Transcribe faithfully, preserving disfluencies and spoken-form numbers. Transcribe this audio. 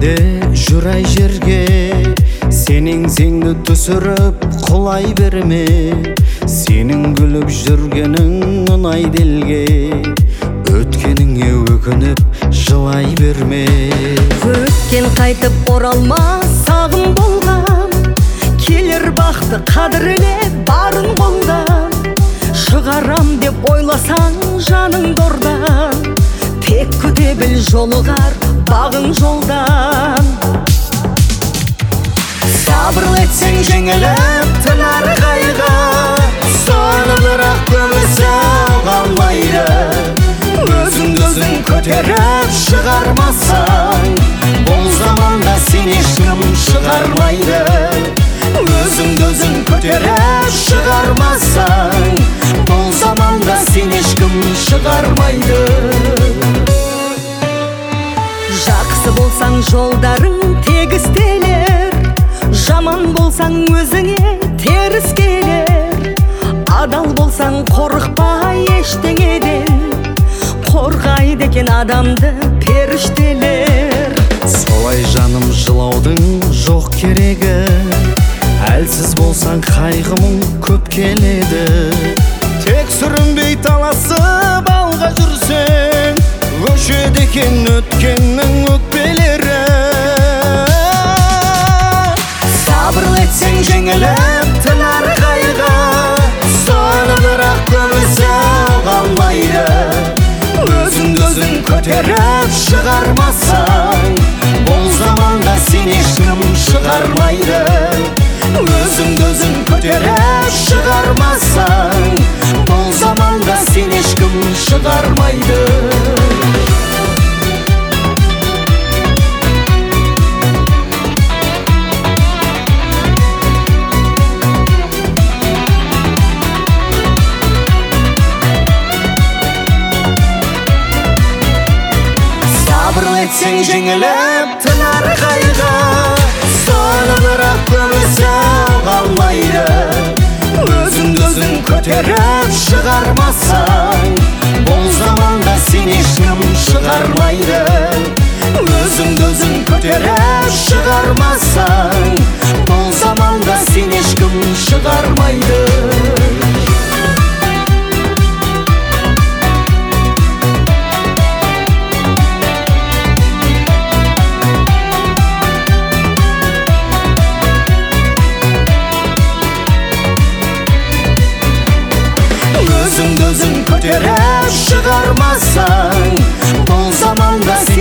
де жүрай жерге, сенің зеңді түсіріп құлай берме. Сенің күліп жүргенің ұнайды елге, өткеніңе өкініп жылай берме. Өткен қайтып оралмас сағым болған, келер бақты қадірле барын қолдан. Шығарам деп ойласаң жаның дордан, тек күте біл жолығар бағың жолдан. Сабырлы етсең жеңіліп тынар қайғы, соны бірақ көбісі қалмайды. Өзіңді өзің көтеріп шығармасаң, бұл заманда сен ешкім шығармайды. Өзіңді өзің көтеріп шығармасаң, бұл заманда сен ешкім шығармайды. Жақсы болсаң жолдарың тегістелер, жаман болсаң өзіңе теріс келер. Адал болсаң қорықпай ештеңеден, қорғайды екен адамды періштелер. Солай жаным жылаудың жоқ керегі, әлсіз болсаң қайғымың көп келеді. Тек сүрінбей таласып алға жүрсең, өшеді екен өткеннің өкпелері. Сабырлы етсең жеңіліп тынар қайғы, соны бірақ көбісі қалмайды. Өзіңді өзің көтеріп шығармасаң, бұл заманда сен ешкім шығармайды. Өзіңді өзің көтеріп шығармасаң, бұл заманда сен ешкім шығармайды. Сабырлы етсең жеңіліп тынар қайғы, соны бірақ көбісі қалмайды. Өзіңді өзің көтеріп шығармасаң, бұл заманда сен ешкім шығармайды. Өзіңді өзің көтеріп шығармасаң, бұл заманда сен ешкім шығармайды. Өзіңді өзің көтеріп шығармасаң, бұл заманда